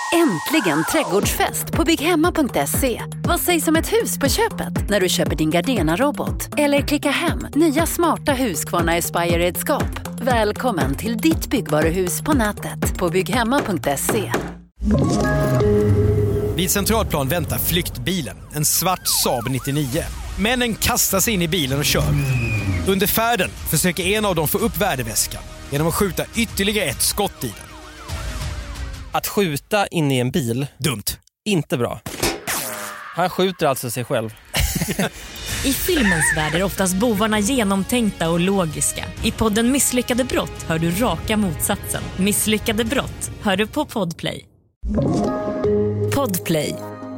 Äntligen trädgårdsfest på bygghemma.se. Vad sägs om ett hus på köpet när du köper din Gardena-robot? Eller klicka hem nya smarta Husqvarna Aspire-redskap. Välkommen till ditt byggvaruhus på nätet på bygghemma.se. Vid Centralplan väntar flyktbilen, en svart Saab 99. Männen kastar sig in i bilen och kör. Under färden försöker en av dem få upp värdeväskan genom att skjuta ytterligare ett skott i den. Att skjuta in i en bil, dumt. Inte bra. Han skjuter alltså sig själv. I filmens värld är oftast bovarna genomtänkta och logiska. I podden Misslyckade brott hör du raka motsatsen. Misslyckade brott hör du på Podplay. Podplay.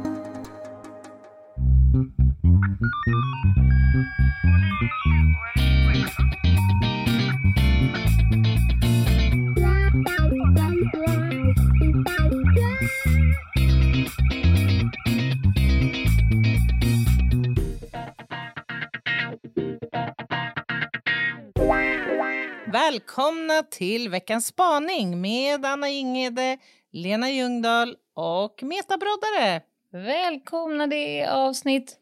Välkomna till veckans spaning med Anna Inghede, Lena Ljungdahl och Meta Broddare. Välkomna, det är avsnitt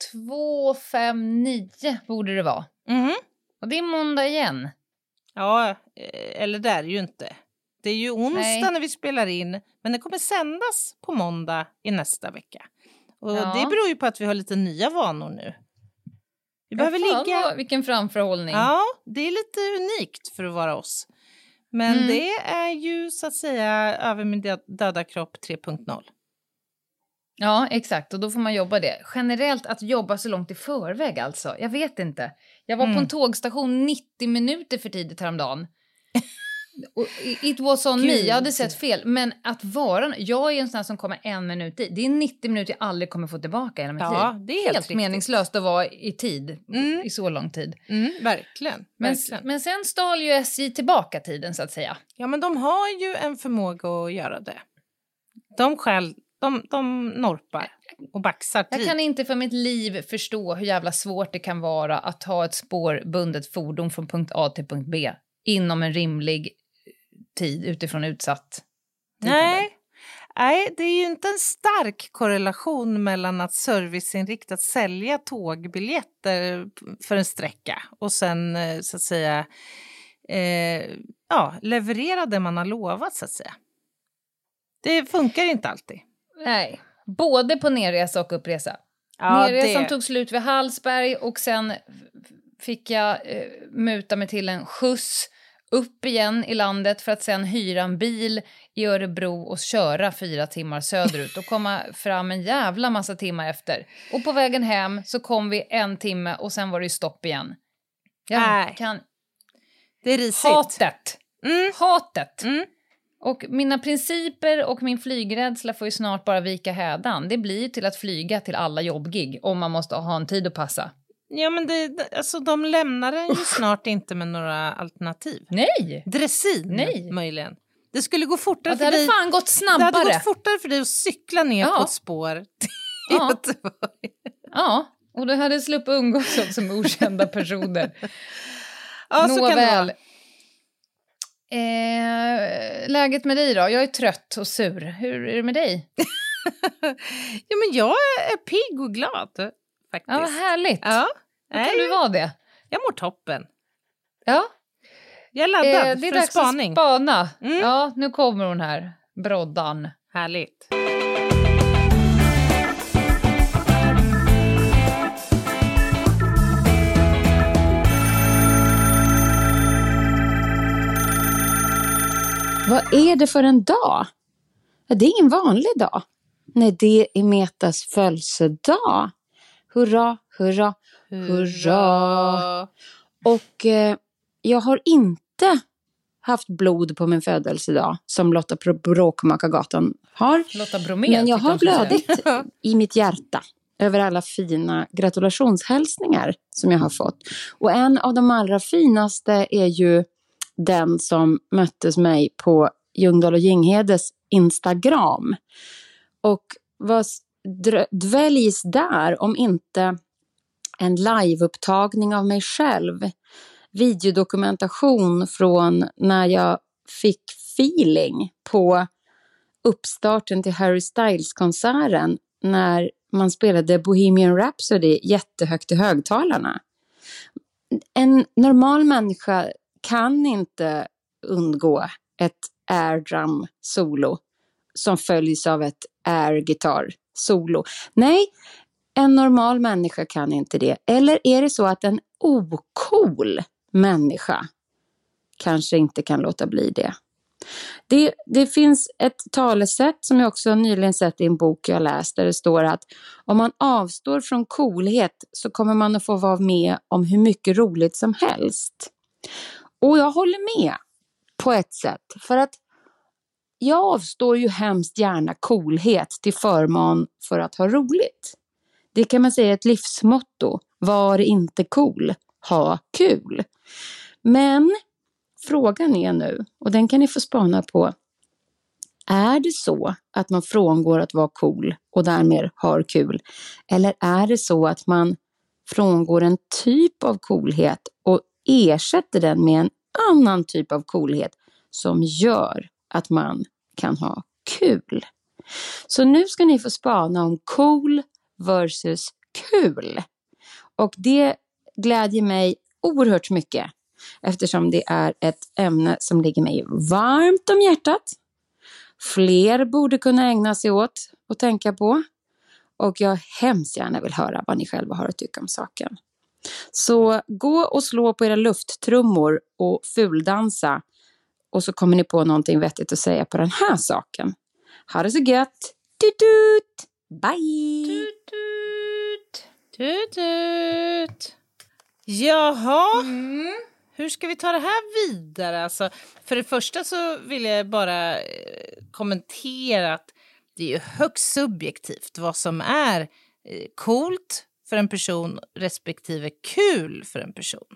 259 borde det vara. Och det är måndag igen. Ja, eller det är ju inte. Det är ju onsdag när vi spelar in, men det kommer sändas på måndag i nästa vecka. Och det beror ju på att vi har lite nya vanor nu. Vi behöver ligga... Vilken framförhållning. Ja, det är lite unikt för att vara oss. Men det är ju så att säga över min döda kropp 3.0. Ja, exakt. Och då får man jobba det. Generellt att jobba så långt i förväg alltså. Jag vet inte. Jag var på en tågstation 90 minuter för tidigt häromdagen. Och it was on me. Jag hade sett fel. Men att vara... Jag är en sån här som kommer 1 minut i. Det är 90 minuter jag aldrig kommer få tillbaka hela mitt liv. Det är helt meningslöst att vara i tid. I så lång tid. Verkligen. Men sen stal ju SJ tillbaka tiden så att säga. Ja, men de har ju en förmåga att göra det. De norpar och baxar tid. Jag kan inte för mitt liv förstå hur jävla svårt det kan vara att ta ett spårbundet fordon från punkt A till punkt B inom en rimlig tid utifrån utsatt tidtabell. Nej, det är ju inte en stark korrelation mellan att serviceinriktat sälja tågbiljetter för en sträcka och sen så att säga leverera det man har lovat så att säga. Det funkar inte alltid. Nej, både på nerresa och uppresa. Nerresan tog slut vid Hallsberg och sen fick jag muta mig till en skjuts upp igen i landet för att sen hyra en bil i Örebro och köra 4 timmar söderut och komma fram en jävla massa timmar efter. Och på vägen hem så kom vi 1 timme och sen var det ju stopp igen. Det är risigt. Hatet. Och mina principer och min flygrädsla får ju snart bara vika hädan. Det blir till att flyga till alla jobbgig om man måste ha en tid att passa. Ja, men alltså, de lämnar den ju snart inte med några alternativ. Nej! Dressin, möjligen. Det skulle gå fortare för dig. Det hade fan gått snabbare. Det hade gått fortare för dig att cykla ner på ett spår. Ja, och det hade sluppit umgås också med okända personer. Nåväl. Läget med dig då? Jag är trött och sur. Hur är det med dig? Ja, men jag är pigg och glad faktiskt. Ja, vad härligt. Ja. Kan du vara det? Jag mår toppen. Ja. Jag är laddad det är för dags spaning. Att spana. Ja, nu kommer hon här. Broddan. Härligt. Vad är det för en dag? Ja, det är ingen vanlig dag. Nej, det är Metas födelsedag. Hurra, hurra, hurra. Och jag har inte haft blod på min födelsedag som Lotta Bråkmakargatan har. Lotta Bromé. Men jag har blödigt i mitt hjärta över alla fina gratulationshälsningar som jag har fått. Och en av de allra finaste är ju den som möttes mig på Ljungdahl och Ginghedes Instagram. Och vad dväljs där om inte en liveupptagning av mig själv. Videodokumentation från när jag fick feeling på uppstarten till Harry Styles-konserten när man spelade Bohemian Rhapsody jättehögt i högtalarna. En normal människa kan inte undgå ett air drum solo som följs av ett air guitar solo. Nej, en normal människa kan inte det. Eller är det så att en ocool människa kanske inte kan låta bli det? Det finns ett talesätt som jag också nyligen sett i en bok jag läst där det står att om man avstår från coolhet så kommer man att få vara med om hur mycket roligt som helst. Och jag håller med på ett sätt, för att jag avstår ju hemskt gärna coolhet till förmån för att ha roligt. Det kan man säga är ett livsmotto. Var inte cool, ha kul. Men frågan är nu, och den kan ni få spana på. Är det så att man frångår att vara cool och därmed har kul? Eller är det så att man frångår en typ av coolhet och ersätter den med en annan typ av coolhet som gör att man kan ha kul? Så nu ska ni få spana om cool versus kul. Och det glädjer mig oerhört mycket eftersom det är ett ämne som ligger mig varmt om hjärtat. Fler borde kunna ägna sig åt och tänka på. Och jag hemskt gärna vill höra vad ni själva har att tycka om saken. Så gå och slå på era lufttrummor och fuldansa. Och så kommer ni på någonting vettigt att säga på den här saken. Ha det så gött. Tut-tut. Bye. Tut-tut. Tut-tut. Jaha. Hur ska vi ta det här vidare? Alltså, för det första så vill jag bara kommentera att det är ju högst subjektivt vad som är coolt för en person respektive kul för en person.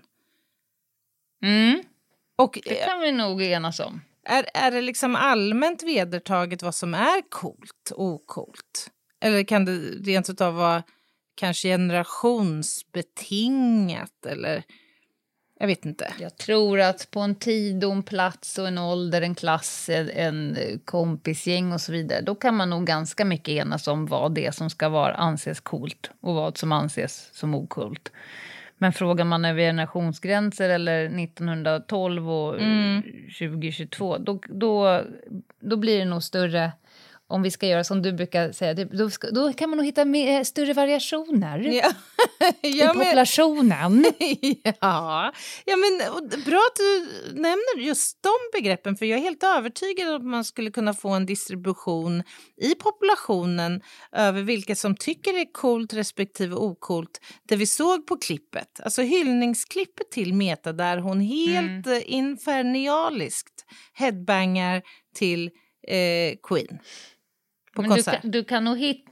Och det kan vi nog enas om. Är det liksom allmänt vedertaget vad som är coolt och ocoolt? Eller kan det rent utav vara kanske generationsbetingat eller... Jag vet inte. Jag tror att på en tid och en plats och en ålder, en klass, en kompisgäng och så vidare, då kan man nog ganska mycket enas om vad det som ska anses coolt och vad som anses som okult. Men frågar man över generationsgränser eller 1912 och 2022, då blir det nog större. Om vi ska göra som du brukar säga, då kan man nog hitta större variationer i populationen. Ja, men bra att du nämner just de begreppen, för jag är helt övertygad om att man skulle kunna få en distribution i populationen över vilka som tycker det är coolt respektive okult. Det vi såg på klippet, alltså hyllningsklippet till Meta där hon helt infernaliskt headbangar till Queen. Men du kan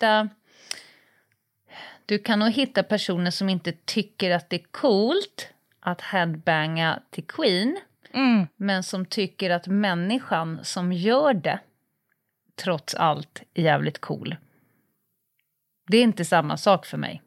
nog hitta personer som inte tycker att det är coolt att headbanga till Queen, men som tycker att människan som gör det trots allt är jävligt cool. Det är inte samma sak för mig.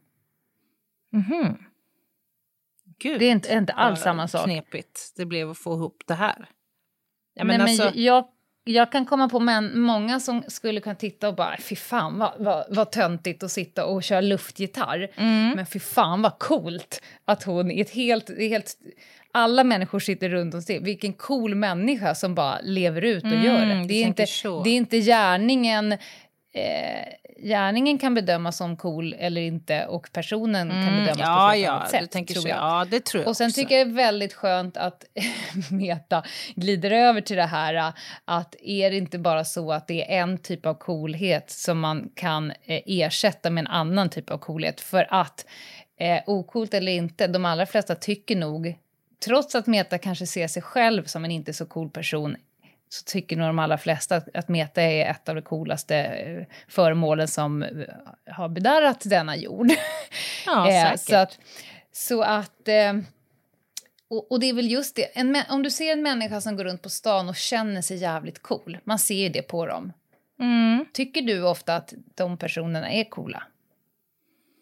Gud, det är inte alls samma sak. Knepigt det blev att få ihop det här. Men jag kan komma på många som skulle kunna titta och bara, fy fan vad töntigt att sitta och köra luftgitarr. Men fy fan vad coolt att hon är helt alla människor sitter runt och ser vilken cool människa som bara lever ut och gör det. Det är inte gärningen. Gärningen kan bedömas som cool eller inte, och personen kan bedömas på ett annat sätt. Du tänker så. Ja, det tror jag. Och sen också. tycker jag det är väldigt skönt att Meta glider över till det här att är det inte bara så att det är en typ av coolhet som man kan ersätta med en annan typ av coolhet, för att ocoolt eller inte, de allra flesta tycker nog, trots att Meta kanske ser sig själv som en inte så cool person, så tycker nog de allra flesta att Meta är ett av de coolaste föremålen som har bedarrat denna jord. Ja, säkert. Och det är väl just det. Om du ser en människa som går runt på stan och känner sig jävligt cool, man ser det på dem. Tycker du ofta att de personerna är coola?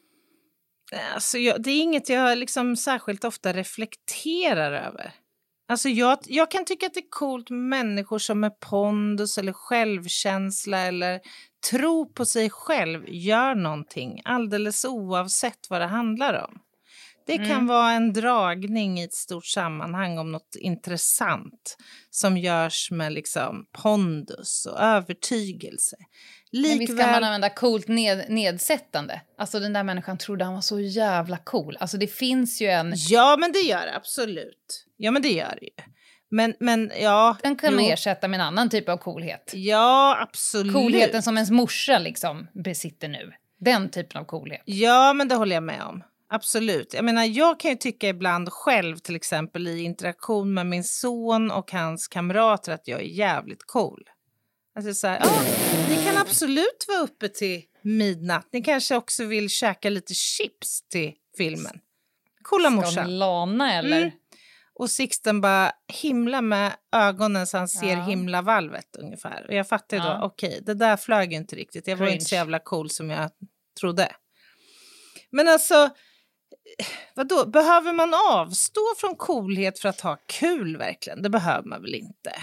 Alltså, det är inget jag liksom särskilt ofta reflekterar över. Alltså jag kan tycka att det är coolt med människor som med pondus eller självkänsla eller tro på sig själv gör någonting alldeles oavsett vad det handlar om. Det kan vara en dragning i ett stort sammanhang om något intressant som görs med liksom pondus och övertygelse. Men visst kan man använda coolt nedsättande? Alltså den där människan trodde han var så jävla cool. Alltså det finns ju en... Ja, men det gör det absolut. Ja, men det gör det ju. Men ja... Den kan man ersätta med en annan typ av coolhet. Ja, absolut. Coolheten som ens morsa liksom besitter nu. Den typen av coolhet. Ja, men det håller jag med om. Absolut. Jag menar, jag kan ju tycka ibland själv, till exempel i interaktion med min son och hans kamrater, att jag är jävligt cool. Alltså så här, ni kan absolut vara uppe till midnatt. Ni kanske också vill käka lite chips till filmen. Coola morsan. Ska lana eller? Och Sixten bara himla med ögonen så han ser himlavalvet ungefär. Och jag fattar då, okej, det där flög inte riktigt. Jag var inte så jävla cool som jag trodde. Men alltså, vadå? Behöver man avstå från coolhet för att ha kul verkligen? Det behöver man väl inte?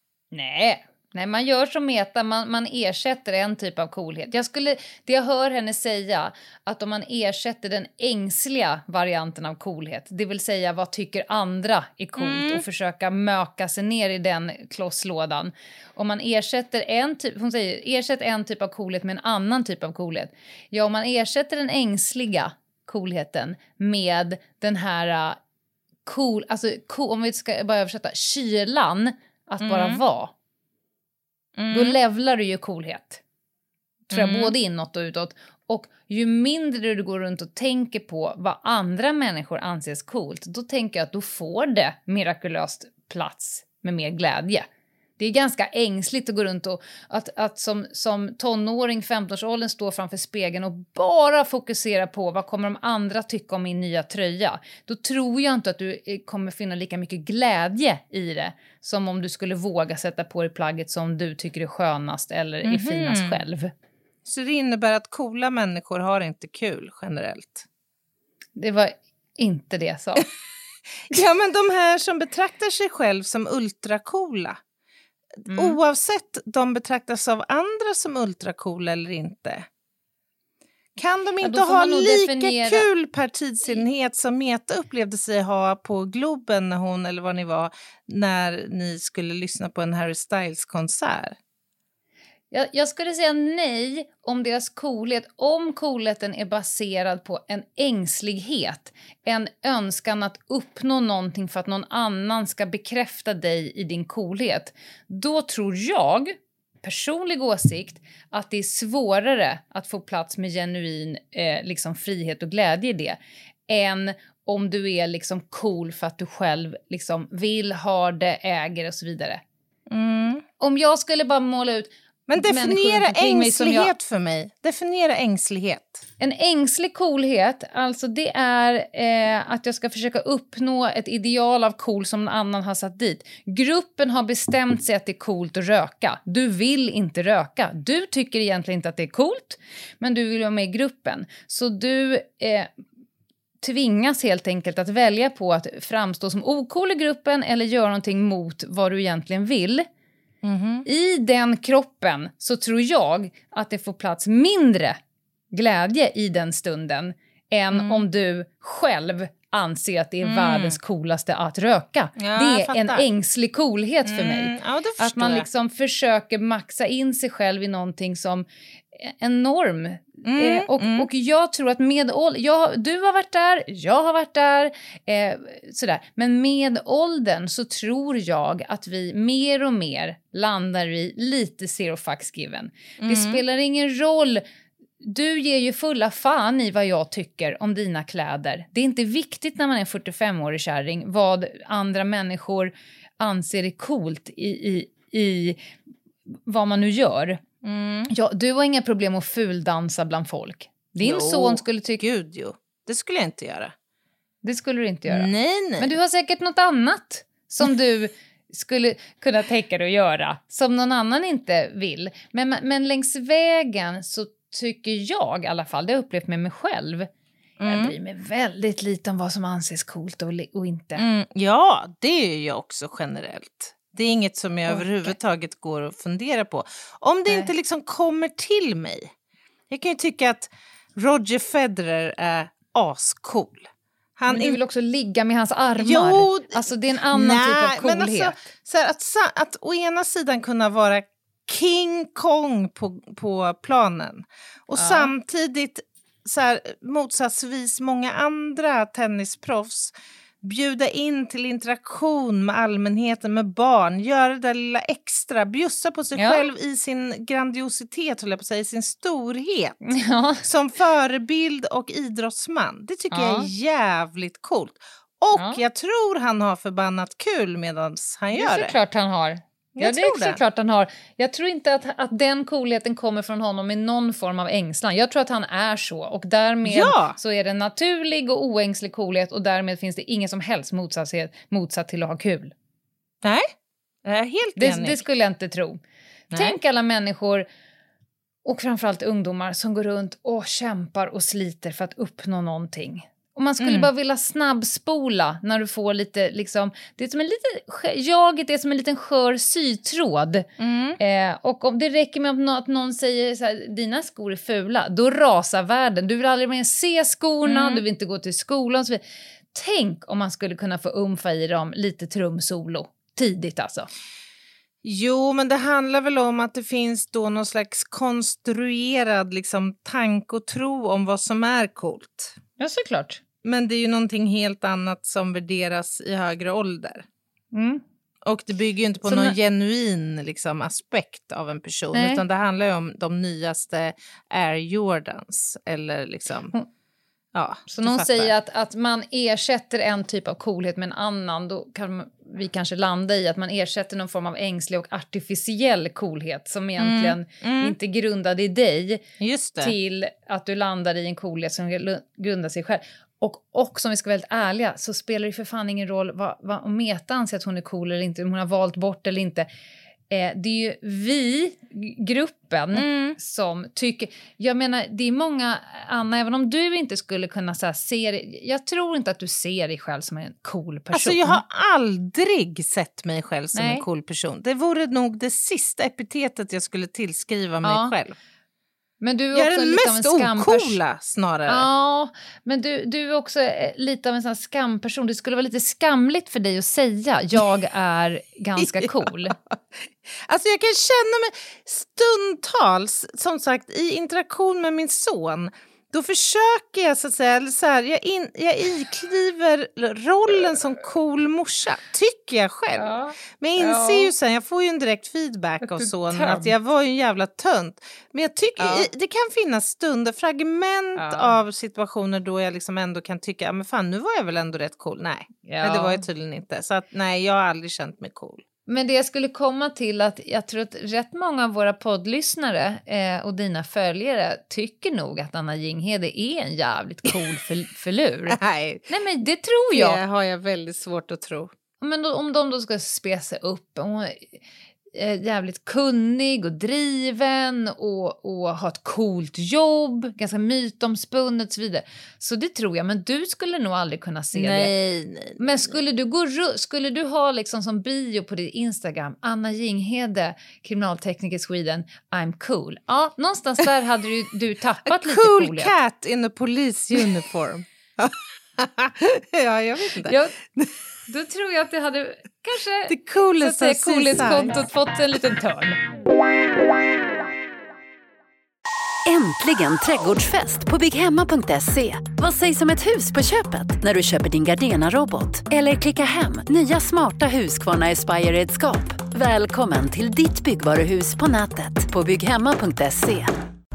Nej, man gör som Meta, man ersätter en typ av coolhet. Jag hör henne säga att om man ersätter den ängsliga varianten av coolhet, det vill säga vad tycker andra är coolt och försöka möka sig ner i den klosslådan. Om man ersätter ersätt en typ av coolhet med en annan typ av coolhet. Ja, om man ersätter den ängsliga coolheten med den här om vi ska bara översätta, kylan att bara vara. Då levlar du ju coolhet. Tror jag, både inåt och utåt. Och ju mindre du går runt och tänker på vad andra människor anses coolt, då tänker jag att då får det mirakulöst plats med mer glädje. Det är ganska ängsligt att gå runt och att som tonåring, 15-årsåldern, stå framför spegeln och bara fokusera på vad kommer de andra tycka om min nya tröja. Då tror jag inte att du kommer finna lika mycket glädje i det som om du skulle våga sätta på dig plagget som du tycker är skönast eller är finast själv. Så det innebär att coola människor har inte kul generellt? Det var inte det jag sa. Ja, men de här som betraktar sig själv som ultracoola. Oavsett de betraktas av andra som ultracoola eller inte. Kan de inte ha lika kul per tidsenhet som Meta upplevde sig ha på Globen när hon, eller vad ni var, när ni skulle lyssna på en Harry Styles-konsert? Jag skulle säga nej om deras coolhet, om coolheten är baserad på en ängslighet, en önskan att uppnå någonting för att någon annan ska bekräfta dig i din coolhet. Då tror jag, personlig åsikt, att det är svårare att få plats med genuin liksom frihet och glädje i det, än om du är liksom cool för att du själv liksom vill ha det, äger och så vidare. Om jag skulle bara måla ut... Men definiera ängslighet för mig. Definiera ängslighet. En ängslig coolhet, alltså det är att jag ska försöka uppnå ett ideal av cool som någon annan har satt dit. Gruppen har bestämt sig att det är coolt att röka. Du vill inte röka. Du tycker egentligen inte att det är coolt, men du vill vara med i gruppen. Så du tvingas helt enkelt att välja på att framstå som ocool i gruppen eller göra någonting mot vad du egentligen vill. I den kroppen så tror jag att det får plats mindre glädje i den stunden än om du själv anser att det är världens coolaste att röka. Ja, det är en ängslig coolhet för mig. Ja, att man liksom försöker maxa in sig själv i någonting som en norm. Och jag tror att med du har varit där, jag har varit där, sådär. Men med åldern så tror jag att vi mer och mer landar i lite zero fucks given. Det spelar ingen roll. Du ger ju fulla fan i vad jag tycker om dina kläder. Det är inte viktigt när man är 45-årig kärring vad andra människor anser är coolt i vad man nu gör. Ja, du har inga problem att fuldansa bland folk. Din son skulle tycka... Gud, jo. Det skulle jag inte göra. Det skulle du inte göra. Nej. Men du har säkert något annat som du skulle kunna tänka dig att göra. Som någon annan inte vill. Men längs vägen så tycker jag i alla fall, det har jag upplevt med mig själv. Jag bryr mig väldigt lite om vad som anses coolt och inte. Ja, det är ju också generellt. Det är inget som jag överhuvudtaget går och fundera på. Om det inte liksom kommer till mig. Jag kan ju tycka att Roger Federer är ascool. Men du vill också ligga med hans armar. Jo, alltså det är en annan typ av coolhet. Men alltså, så här, att å ena sidan kunna vara King Kong på planen och samtidigt så här, motsatsvis många andra tennisproffs bjuda in till interaktion med allmänheten, med barn, göra det där lilla extra, bjussa på sig själv i sin grandiositet, håller jag på att säga, i sin storhet som förebild och idrottsman. Det tycker jag är jävligt coolt. Och jag tror han har förbannat kul medan han gör det. Det är klart han har. Det är klart han har. Jag tror inte att den coolheten kommer från honom med någon form av ängslan. Jag tror att han är så. Och därmed så är det en naturlig och oängslig coolhet. Och därmed finns det ingen som helst motsatt till att ha kul. Nej, jag är helt enig. Det skulle jag inte tro. Nej. Tänk alla människor och framförallt ungdomar som går runt och kämpar och sliter för att uppnå någonting. Och man skulle bara vilja snabbspola när du får lite liksom, det är som en liten, jaget är som en liten skör sytråd. Och om det räcker med att någon säger så här, dina skor är fula, då rasar världen. Du vill aldrig mer se skorna, du vill inte gå till skolan och så vidare. Tänk om man skulle kunna få umfa i dem lite trumsolo tidigt alltså. Jo, men det handlar väl om att det finns då någon slags konstruerad liksom tanke och tro om vad som är coolt. Ja, såklart. Men det är ju någonting helt annat som värderas i högre ålder. Och det bygger ju inte på någon genuin liksom, aspekt av en person. Nej. Utan det handlar ju om de nyaste Air Jordans. Eller liksom... Så någon säger att man ersätter en typ av coolhet med en annan. Då kan vi kanske landa i att man ersätter någon form av ängslig och artificiell coolhet. Som egentligen inte grundade i dig. Just det. Till att du landar i en coolhet som grundar sig själv. Och som vi ska vara väldigt ärliga så spelar det för fan ingen roll om Meta anser att hon är cool eller inte. Om hon har valt bort eller inte. Det är ju vi, gruppen, som tycker... Jag menar, det är många, Anna, även om du inte skulle kunna så här, se det, jag tror inte att du ser dig själv som en cool person. Alltså jag har aldrig sett mig själv som en cool person. Det vore nog det sista epitetet jag skulle tillskriva mig själv. Men du är jag också är den lite mest av en ocoola snarare. Ja, men du är också lite av en sån här skamperson. Det skulle vara lite skamligt för dig att säga jag är ganska cool. Alltså jag kan känna mig stundtals, som sagt, i interaktion med min son. Då försöker jag så att säga, så här, jag ikliver rollen som cool morsa, tycker jag själv. Ja. Men jag inser ju sen, jag får ju en direkt feedback av sonen att jag var ju en jävla tönt. Men jag tycker det kan finnas stunder, fragment av situationer då jag liksom ändå kan tycka, men fan nu var jag väl ändå rätt cool. Nej, det var jag tydligen inte. Så att nej, jag har aldrig känt mig cool. Men det jag skulle komma till att jag tror att rätt många av våra poddlyssnare och dina följare tycker nog att Anna Jinghede är en jävligt cool förlur. Nej, men det tror jag. Det har jag väldigt svårt att tro. Men om de då ska spesa upp och jävligt kunnig och driven och ha ett coolt jobb, ganska mytomspunnet och så vidare. Så det tror jag, men du skulle nog aldrig kunna se det. Nej. Men skulle du ha liksom som bio på din Instagram, Anna Jinghede, kriminaltekniker Sweden, I'm cool. Ja, någonstans där hade du tappat lite coolhet. Cool cat in a police uniform. Ja, jag vet inte. Då tror jag att det hade kanske det coolaste coolhetskontot fått en liten törn. Äntligen trädgårdsfest på bygghemma.se. Vad sägs om ett hus på köpet när du köper din Gardena-robot? Eller klicka hem nya smarta Husqvarna Aspire-redskap. Välkommen till ditt byggvaruhus på nätet på bygghemma.se.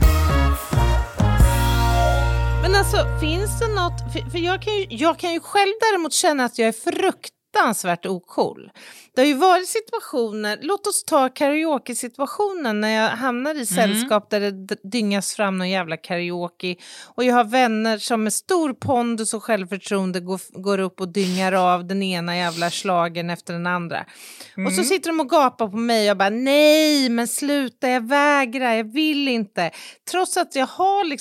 Men alltså, finns det något... För jag kan ju själv däremot känna att jag är fruktansvärt ocool. Det har ju varit situationer... Låt oss ta karaoke-situationen när jag hamnar i sällskap där det dyngas fram någon jävla karaoke. Och jag har vänner som med stor pondus och självförtroende går upp och dyngar av den ena jävla slagen efter den andra. Och så sitter de och gapar på mig och bara nej, men sluta, jag vägrar, jag vill inte. Trots att jag har liksom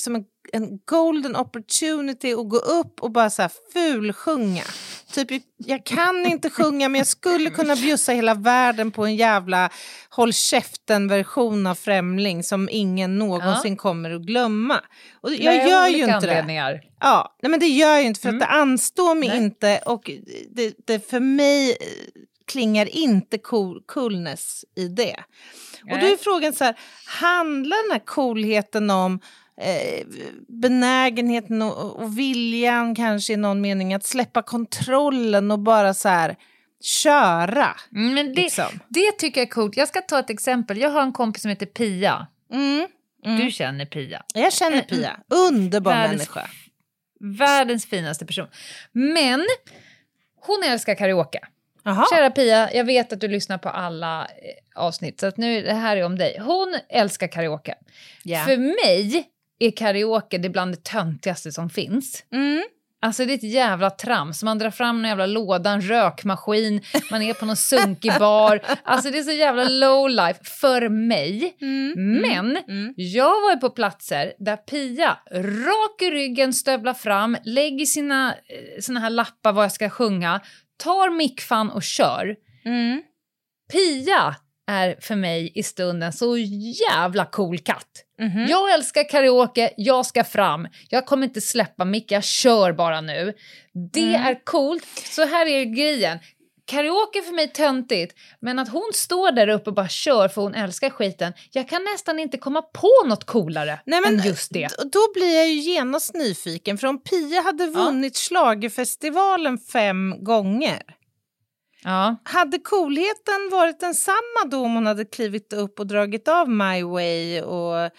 en golden opportunity att gå upp och bara så här fulsjunga. Typ, jag kan inte sjunga, men jag skulle kunna bjussa hela världen på en jävla håll käften-version av Främling som ingen någonsin kommer att glömma. Och jag gör ju inte det. Ja, nej, men det gör jag inte för att det anstår mig inte, och det för mig klingar inte coolness i det. Nej. Och då är frågan så här, handlar den här coolheten om benägenheten och viljan kanske i någon mening att släppa kontrollen och bara så här köra? Men det tycker jag är coolt. Jag ska ta ett exempel. Jag har en kompis som heter Pia. Du känner Pia. Jag känner Pia. Underbar människa. Världens finaste person. Men hon älskar karaoke. Aha. Kära Pia, jag vet att du lyssnar på alla avsnitt, så att nu det här är om dig. Hon älskar karaoke. Yeah. För mig är karaoke det bland det töntigaste som finns. Alltså det är ett jävla trams. Man drar fram en jävla låda, en rökmaskin. Man är på någon sunkig bar. Alltså det är så jävla low life för mig. Men jag var ju på platser där Pia rak i ryggen stövlar fram, lägger sina såna här lappar vad jag ska sjunga, tar mickfan och kör. Pia är för mig i stunden så jävla cool katt. Jag älskar karaoke, jag ska fram. Jag kommer inte släppa mick, jag kör bara nu. Det är coolt. Så här är grejen. Karaoke för mig töntigt, men att hon står där uppe och bara kör för hon älskar skiten. Jag kan nästan inte komma på något coolare än just det. Då blir jag ju genast nyfiken, för om Pia hade vunnit Schlagerfestivalen 5 gånger. Ja. Hade coolheten varit densamma då om hon hade klivit upp och dragit av My Way och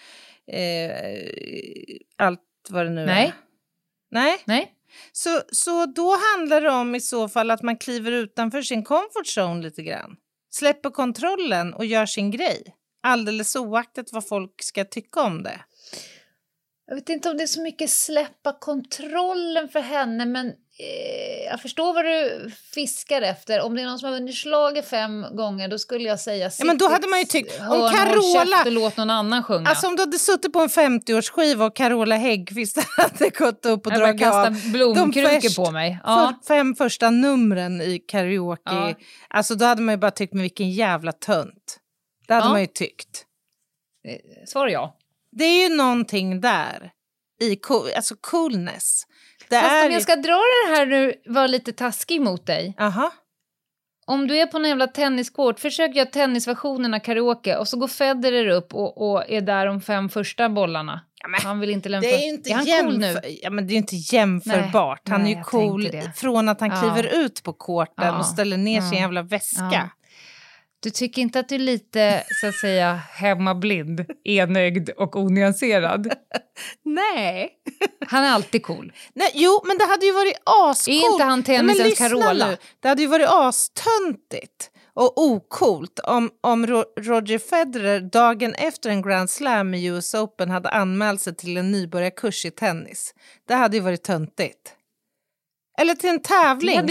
allt vad det nu är? Nej. Så då handlar det om i så fall att man kliver utanför sin comfort zone lite grann. Släpper kontrollen och gör sin grej. Alldeles oaktigt vad folk ska tycka om det. Jag vet inte om det är så mycket släppa kontrollen för henne, men jag förstår vad du fiskar efter. Om det är någon som har vunnit Schlager 5 gånger, då skulle jag säga men då hade man ju tyckt om Carola, låt någon annan sjunga. Alltså om du hade suttit på en 50-årsskiva och Carola Häggkvist hade gått upp och dragit av blomkrukor på mig. 5 första numren i karaoke. Ja. Alltså då hade man ju bara tyckt, med vilken jävla tönt. Det hade man ju tyckt. Svar ja. Det är ju någonting där i alltså coolness. Fast om jag ska dra det här nu, var lite taskig mot dig. Aha. Om du är på en jävla tenniskort, försök göra tennisversionen av karaoke och så går Federer upp och är där de 5 första bollarna. Ja, han vill inte lämna. Det är ju inte cool nu. Ja, men det är ju inte jämförbart. Han är ju cool från att han kliver ut på korten och ställer ner sin jävla väska. Ja. Du tycker inte att du är lite, så att säga, hemmablind, enögd och onyanserad? Nej. Han är alltid cool. Nej, jo, men det hade ju varit ascoolt. Är inte han tennisens Carola? Nu. Det hade ju varit astöntigt och ocoolt om Roger Federer dagen efter en Grand Slam i US Open hade anmält sig till en nybörjarkurs i tennis. Det hade ju varit töntigt. Eller till en tävling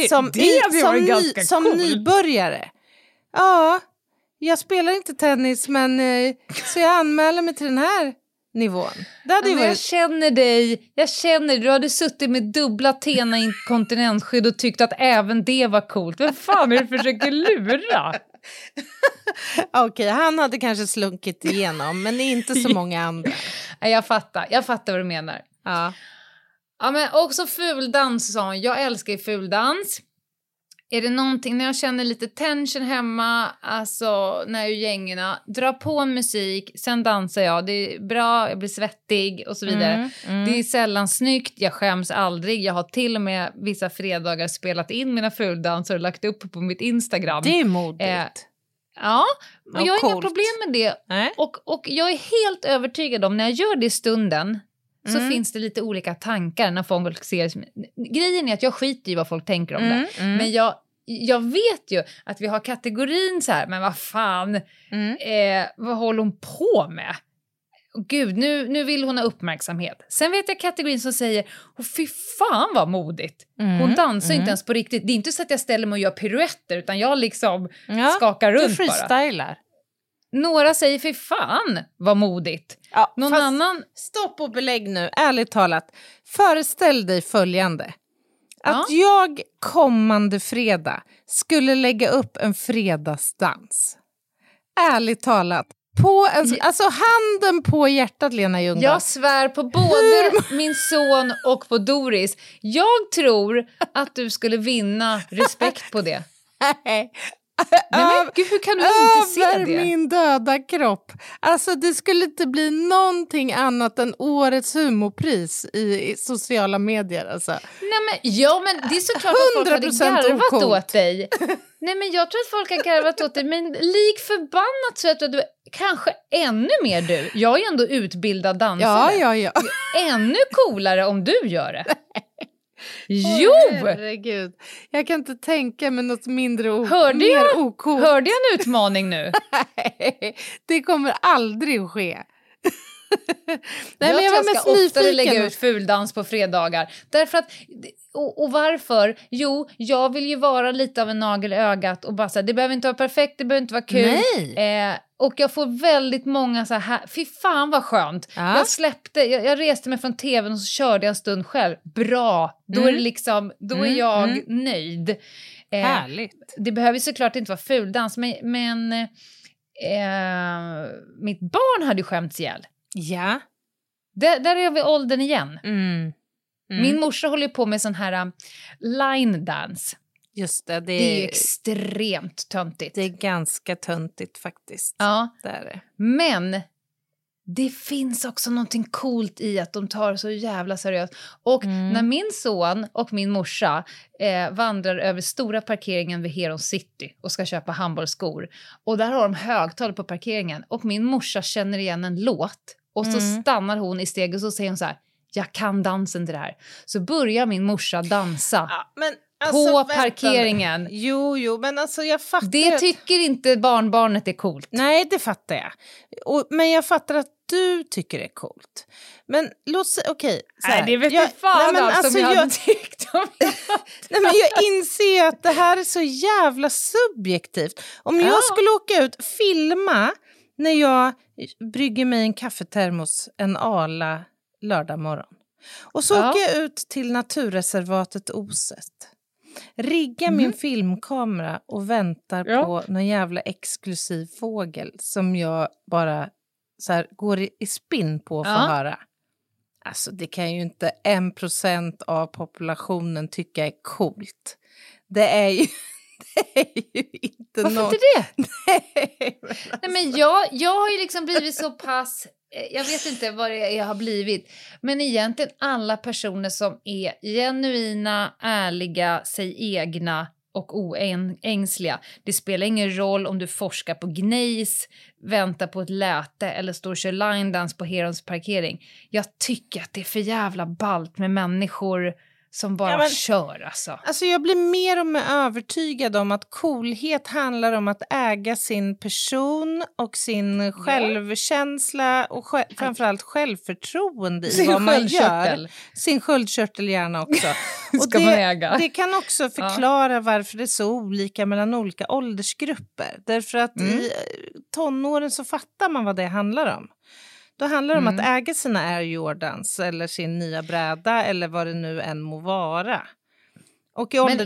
som nybörjare. Ja, jag spelar inte tennis, men så jag anmäler mig till den här nivån. Det hade jag känner dig. Du hade suttit med dubbla tena i kontinensskydd och tyckt att även det var coolt. Vem fan är du försöker lura? Okej, han hade kanske slunkit igenom, men inte så många andra. Jag fattar vad du menar. Ja, men också fuldans, sa hon. Jag älskar ju fuldans. Är det någonting, när jag känner lite tension hemma, alltså när jag är gängerna, dra på musik, sen dansar jag. Det är bra, jag blir svettig och så vidare. Det är sällan snyggt, jag skäms aldrig. Jag har till och med vissa fredagar spelat in mina fuldanser och lagt upp på mitt Instagram. Det är modigt. Ja, och jag har inga problem med det. Och jag är helt övertygad om, när jag gör det i stunden, så finns det lite olika tankar när folk ser. Grejen är att jag skiter i vad folk tänker om det. Men jag vet ju att vi har kategorin så här, men vad fan, vad håller hon på med? Och gud, nu vill hon ha uppmärksamhet. Sen vet jag kategorin som säger, fy fan vad modigt. Hon dansar inte ens på riktigt. Det är inte så att jag ställer mig och gör piruetter, utan jag liksom skakar runt bara. Du freestylar. Några säger för fan vad modigt. Ja, Någon annan... Stopp och belägg nu, ärligt talat. Föreställ dig följande. Att jag kommande fredag skulle lägga upp en fredagsdans. Ärligt talat. Alltså handen på hjärtat, Lena Ljungdahl. Jag svär på både min son och på Doris. Jag tror att du skulle vinna respekt på det. Nej. Men gud, hur kan du inte se det? Över min döda kropp. Alltså det skulle inte bli någonting annat än årets humorpris i sociala medier. Alltså. Nej, men det är såklart att folk hade garvat åt dig. Nej, men jag tror att folk har garvat åt dig. Men lik förbannat så att du kanske ännu mer du. Jag är ändå utbildad dansare. Ja. Ännu coolare om du gör det. Jo! Herregud. Jag kan inte tänka mig något mindre ocoolt. Hörde jag en utmaning nu? Nej, det kommer aldrig att ske. Nej, men jag ska oftare lägga ut fuldans på fredagar. Därför att, och varför? Jo, jag vill ju vara lite av en nagel i ögat och bara säga, det behöver inte vara perfekt, det behöver inte vara kul. Och jag får väldigt många så här, fy fan vad skönt. Ja. Jag reste mig från tvn och så körde jag en stund själv. Bra, då är det liksom, då är jag nöjd. Härligt. Det behöver såklart inte vara fuldans, men mitt barn hade ju skämts ihjäl. Ja. Där är vi åldern igen. Min morsa håller på med sån här line dance. Just det. Det är ju extremt töntigt. Det är ganska töntigt faktiskt. Ja. Det är det. Men det finns också någonting coolt i att de tar så jävla seriöst. Och när min son och min morsa vandrar över stora parkeringen vid Heron City och ska köpa handbollsskor. Och där har de högtal på parkeringen. Och min morsa känner igen en låt. Och så stannar hon i steget och så säger hon så här, jag kan dansen till det här. Så börjar min morsa dansa. Ja, men på parkeringen. Jo, men alltså jag fattar. Det tycker inte barnbarnet är coolt. Nej, det fattar jag. Men jag fattar att du tycker det är coolt. Men låt säga, okej. Nej, det vet jag fan alltså jag hade tyckt om. Nej, men jag inser att det här är så jävla subjektivt. Om jag skulle åka ut, filma när jag brygger mig en kaffetermos en ala lördag morgon. Och så åker jag ut till naturreservatet Oset. Rigga min filmkamera och väntar på någon jävla exklusiv fågel som jag bara så här går i spinn på för att höra. Alltså det kan ju inte 1% av populationen tycka är coolt. Det är ju inte varför något. Inte det? Nej, men jag har ju liksom blivit så pass, jag vet inte vad jag har blivit, men egentligen alla personer som är genuina, ärliga, sig egna och oängsliga. Det spelar ingen roll om du forskar på Gnejs, väntar på ett läte eller står och kör line dance på Herons parkering. Jag tycker att det är för jävla ballt med människor som bara kör alltså. Alltså jag blir mer och mer övertygad om att coolhet handlar om att äga sin person och sin självkänsla och framförallt självförtroende i vad man gör. Sin sköldkörtel gärna också. Ska man äga. Det kan också förklara varför det är så olika mellan olika åldersgrupper. Därför att i tonåren så fattar man vad det handlar om. Då handlar det om att äga sina Air Jordans eller sin nya bräda eller vad det nu än må vara. Och men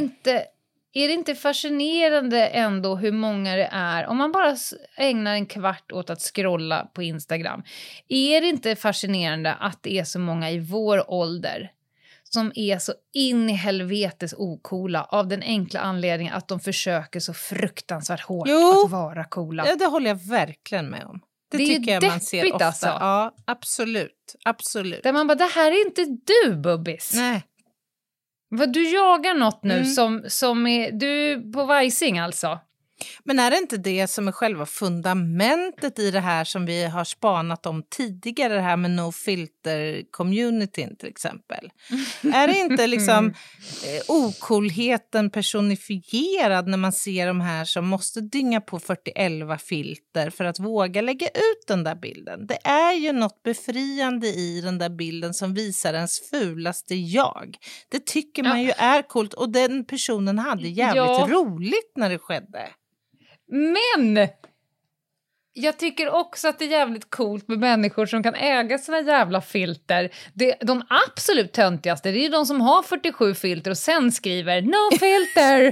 är det inte fascinerande ändå hur många det är? Om man bara ägnar en kvart åt att scrolla på Instagram. Är det inte fascinerande att det är så många i vår ålder som är så in i helvetes ocoola av den enkla anledningen att de försöker så fruktansvärt hårt att vara coola? Ja, det håller jag verkligen med om. Det tycker jag man ser ofta. Alltså. Ja, absolut. Där man bara, det här är inte du, Bubbis. Nej. Vad du jagar något nu som är, du på Vajsing alltså. Men är det inte det som är själva fundamentet i det här som vi har spanat om tidigare, det här med no filter communityn till exempel? Är det inte liksom ocoolheten personifierad när man ser de här som måste dynga på 41 filter för att våga lägga ut den där bilden? Det är ju något befriande i den där bilden som visar ens fulaste jag. Det tycker man ju är coolt och den personen hade jävligt roligt när det skedde. Men Jag tycker också att det är jävligt coolt med människor som kan äga sina jävla filter. De absolut töntigaste, det är de som har 47 filter och sen skriver no filter.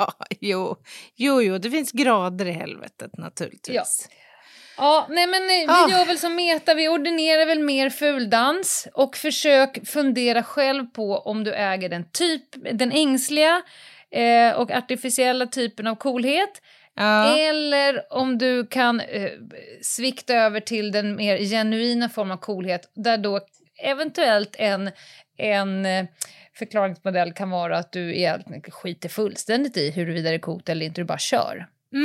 Jo, det finns grader i helvetet naturligtvis. Ja, nej men vi gör väl som Meta, vi ordinerar väl mer fuldans och försök fundera själv på om du äger den ängsliga och artificiella typen av coolhet. Eller om du kan svikta över till den mer genuina form av coolhet där då eventuellt en förklaringsmodell kan vara att du skiter fullständigt i huruvida det är coolt eller inte, du bara kör.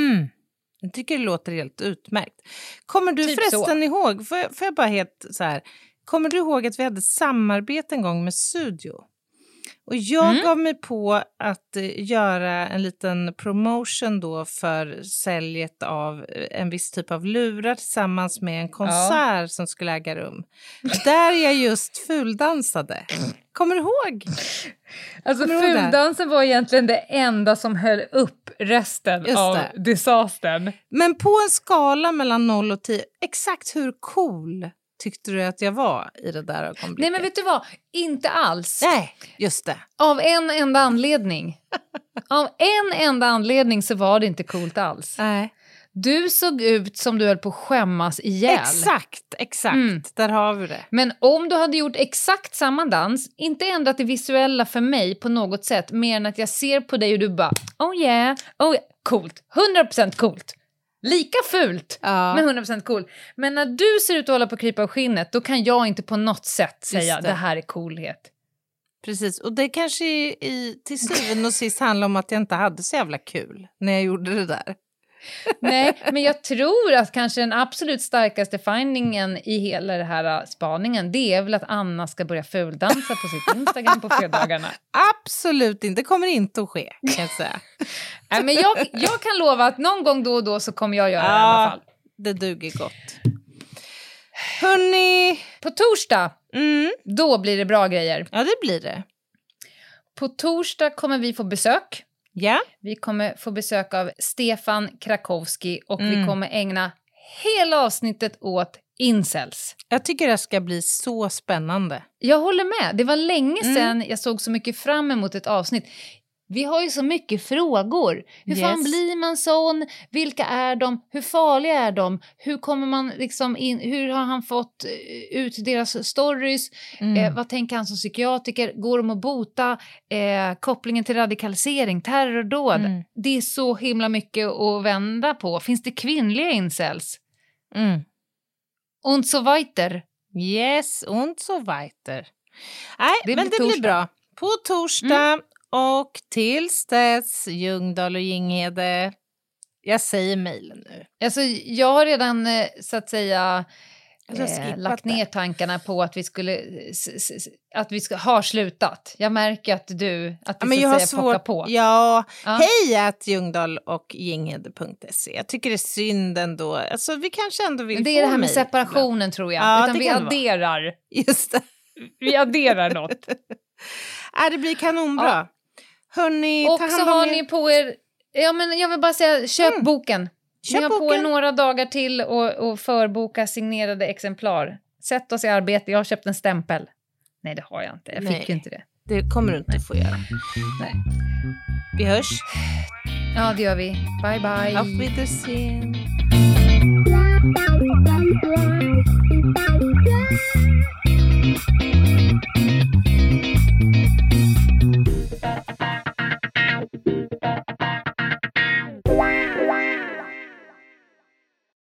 Jag tycker det låter helt utmärkt. Kommer du typ förresten ihåg, får jag bara helt så här, kommer du ihåg att vi hade samarbete en gång med Studio? Och jag gav mig på att göra en liten promotion då för säljet av en viss typ av lurar tillsammans med en konsert som skulle äga rum. Där jag just fuldansade. Kommer du ihåg? Alltså fuldansen var egentligen det enda som höll upp resten av disastern. Men på en skala mellan 0 och 10, exakt hur cool tyckte du att jag var i det där ögonblicket? Nej men vet du vad, inte alls. Nej, just det. Av en enda anledning. Av en enda anledning så var det inte coolt alls. Nej. Du såg ut som du höll på att skämmas ihjäl. Exakt. Där har vi det. Men om du hade gjort exakt samma dans, inte ändrat det visuella för mig på något sätt, mer än att jag ser på dig och du bara, oh yeah, coolt, 100% coolt. Lika fult, men 100% cool. Men när du ser ut att hålla på att krypa av skinnet, då kan jag inte på något sätt säga det här är coolhet. Precis, och det kanske till syvende och sist handlar om att jag inte hade så jävla kul när jag gjorde det där. Nej, men jag tror att kanske den absolut starkaste findingen i hela den här spaningen, det är väl att Anna ska börja fuldansa på sitt Instagram på fredagarna. Absolut inte, det kommer inte att ske, kan jag säga. Nej, men jag kan lova att någon gång då och då så kommer jag göra det i alla fall. Det duger gott. Hörrni! På torsdag, då blir det bra grejer. Ja, det blir det. På torsdag kommer vi få besök. Ja. Vi kommer få besök av Stefan Krakowski och vi kommer ägna hela avsnittet åt incels. Jag tycker det ska bli så spännande. Jag håller med. Det var länge sedan jag såg så mycket fram emot ett avsnitt. Vi har ju så mycket frågor. Hur fan blir man sån? Vilka är de? Hur farliga är de? Hur kommer man liksom in? Hur har han fått ut deras stories? Vad tänker han som psykiatriker? Går de att bota? Kopplingen till radikalisering, terrordåd. Det är så himla mycket att vända på. Finns det kvinnliga incels? Und so weiter. Yes, und so weiter. Nej, men det blir bra. På torsdag. Och tills dess, Ljungdahl och Ginghede, jag säger mejlen nu. Alltså, jag har redan så att säga lagt ner tankarna på att vi har slutat. Jag märker att du pockar på. Ja. Hej att Ljungdahl och Ginghede.se. Jag tycker det är synd ändå. Alltså, vi kanske ändå vill få. Det är det här med separationen tror jag. Ja, utan vi adderar. Just det. Vi adderar något. Det blir kanonbra. Ja. Hörrni, och så har ni på er, men jag vill bara säga, köp boken. Ni har på er några dagar till och förboka signerade exemplar. Sätt oss i arbete, jag har köpt en stämpel. Nej, det har jag inte, jag fick ju inte det. Det kommer du inte få göra. Nej. Vi hörs. Ja, det gör vi. Bye bye. Auf Wiedersehen.